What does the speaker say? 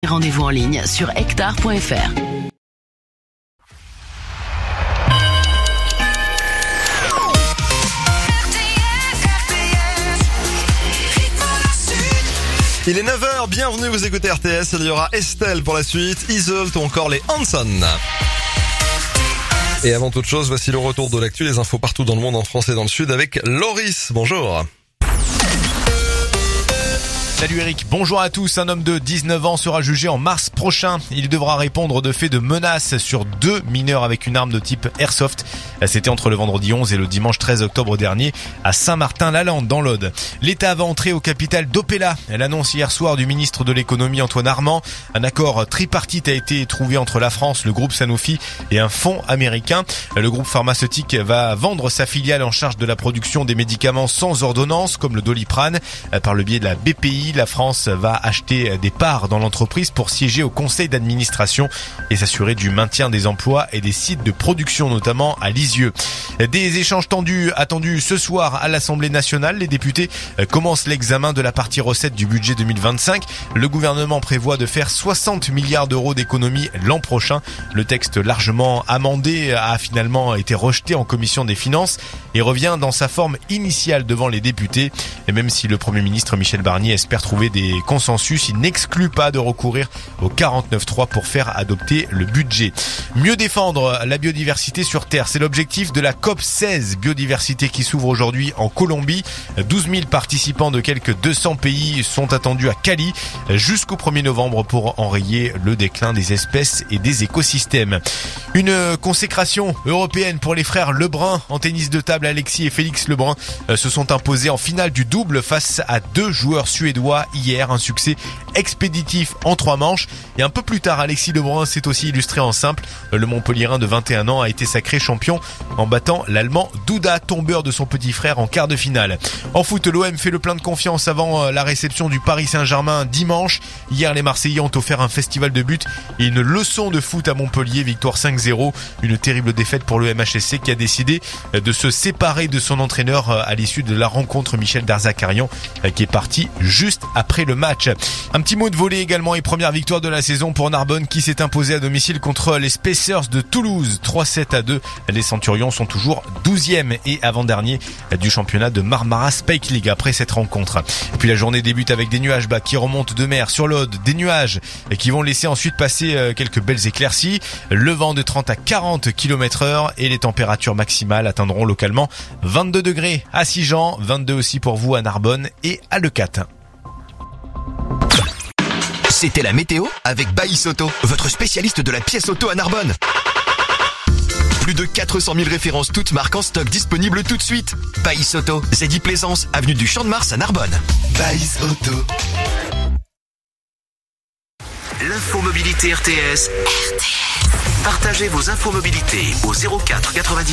Rendez-vous en ligne sur hectare.fr. Il est 9h, bienvenue, vous écoutez RTS, il y aura Estelle pour la suite, Isolt ou encore les Hanson. Et avant toute chose, voici le retour de l'actu, les infos partout dans le monde, en France et dans le sud avec Loris. Bonjour. Salut Eric, bonjour à tous. Un homme de 19 ans sera jugé en mars prochain. Il devra répondre de faits de menaces sur 2 mineurs avec une arme de type airsoft. C'était entre le vendredi 11 et le dimanche 13 octobre dernier à Saint-Martin-la-Lande dans l'Aude. L'État va entrer au capital d'Opella. L'annonce hier soir du ministre de l'économie Antoine Armand. Un accord tripartite a été trouvé entre la France, le groupe Sanofi et un fonds américain. Le groupe pharmaceutique va vendre sa filiale en charge de la production des médicaments sans ordonnance comme le Doliprane par le biais de la BPI. La France va acheter des parts dans l'entreprise pour siéger au conseil d'administration et s'assurer du maintien des emplois et des sites de production, notamment à Lisieux. Des échanges tendus attendus ce soir à l'Assemblée nationale. Les députés commencent l'examen de la partie recettes du budget 2025. Le gouvernement prévoit de faire 60 milliards d'euros d'économies l'an prochain. Le texte largement amendé a finalement été rejeté en commission des finances et revient dans sa forme initiale devant les députés. Et même si le Premier ministre Michel Barnier espère trouver des consensus, il n'exclut pas de recourir au 49.3 pour faire adopter le budget. Mieux défendre la biodiversité sur Terre, c'est l'objectif de la COP16 biodiversité qui s'ouvre aujourd'hui en Colombie. 12 000 participants de quelques 200 pays sont attendus à Cali jusqu'au 1er novembre pour enrayer le déclin des espèces et des écosystèmes. Une consécration européenne pour les frères Lebrun. En tennis de table, Alexis et Félix Lebrun se sont imposés en finale du double face à 2 joueurs suédois hier. Un succès expéditif en 3 manches. Et un peu plus tard, Alexis Lebrun s'est aussi illustré en simple. Le Montpellierin de 21 ans a été sacré champion en battant l'Allemand Duda, tombeur de son petit frère en quart de finale. En foot, l'OM fait le plein de confiance avant la réception du Paris Saint-Germain dimanche. Hier, les Marseillais ont offert un festival de buts et une leçon de foot à Montpellier. Victoire 5-0. Une terrible défaite pour le MHSC qui a décidé de se séparer de son entraîneur à l'issue de la rencontre, Michel Darzacarian, qui est parti juste après le match. Un petit mot de volley également et première victoire de la saison pour Narbonne qui s'est imposé à domicile contre les Spacers de Toulouse. 3-7-2. Les Centurions sont toujours 12e et avant-dernier du championnat de Marmara Spike League après cette rencontre. Et puis la journée débute avec des nuages bas qui remontent de mer sur l'Aude. Des nuages qui vont laisser ensuite passer quelques belles éclaircies. Le vent de 30 à 40 km/h et les températures maximales atteindront localement 22 degrés à Sigean, 22 aussi pour vous à Narbonne et à Leucate. C'était la météo avec Baïs Auto, votre spécialiste de la pièce auto à Narbonne. Plus de 400 000 références toutes marques en stock disponibles tout de suite. Baïs Auto, Zeddy Plaisance, avenue du Champ de Mars à Narbonne. Baïs Auto. L'infomobilité RTS. Partagez vos infomobilités au 04 90